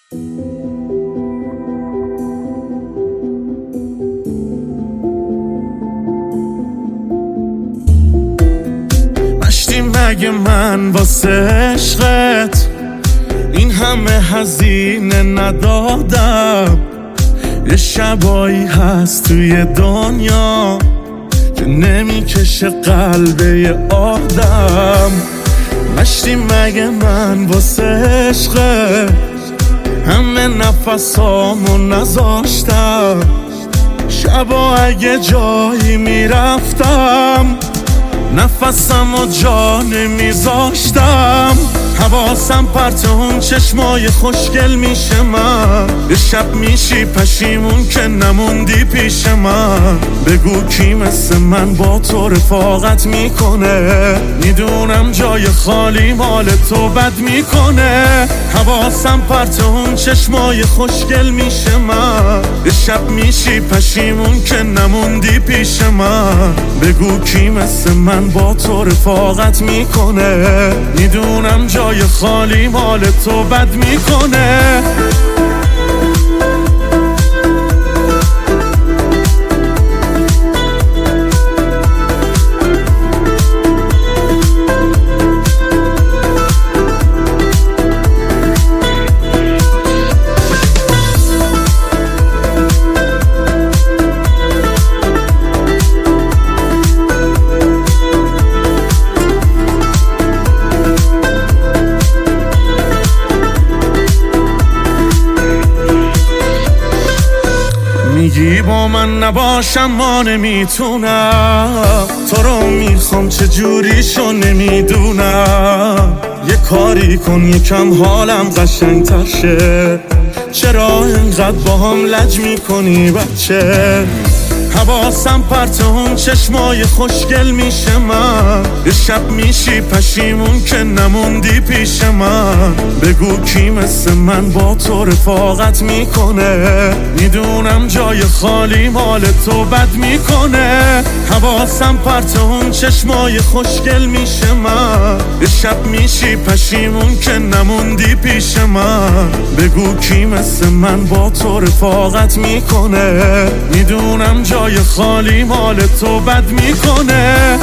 مشتی مگه من واسه عشقت این همه هزینه ندادم؟ یه شبایی هست توی دنیا که نمیکشه قلبه یه آدم. مشتی مگه من واسه عشقت همه نفسامو نذاشتم؟ شبا اگه جایی میرفتم نفسم و جا نمیذاشتم. حواسم پرت اون چشمای خوشگل میشه من، یه شب میشی پشیمون که نموندی پیش من. بگو کی مثل من با تو رفاقت میکنه؟ میدونم جای خالی مال تو بد میکنه. حواسم پرت اون چشمای خوشگل میشه من، یه شب میشی پشیمون که نموندی پیش من. بگو کی مثل من با تو رفاقت میکنه؟ میدونم جای خالی مال تو بد میکنه. میگی با من نباشم ما نمیتونم، تو رو میخوام چجوریشو نمیدونم. یه کاری کن یکم حالم قشنگ‌تر شه، چرا اینقدر با هم لج میکنی بچه؟ حواسم پرت اون چشمای خوشگل میشه من، یه شب میشی پشیمون که نموندی پیش من. بگو کی مثل من با تو رفاقت میکنه؟ میدونم جای خالی مال تو بد میکنه. حواسم پرت اون چشمای خوشگل میشه من، یه شب میشی پشیمون که نموندی پیش من. بگو کی مثل من با تو رفاقت میکنه؟ میدونم جای خالی مال تو بد میکنه.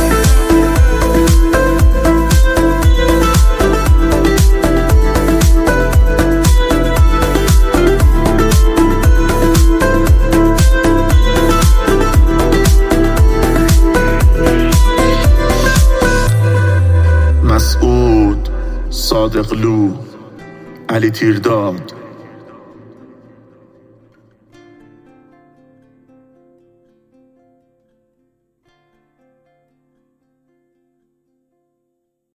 مسعود صادقلو، علی تیرداد.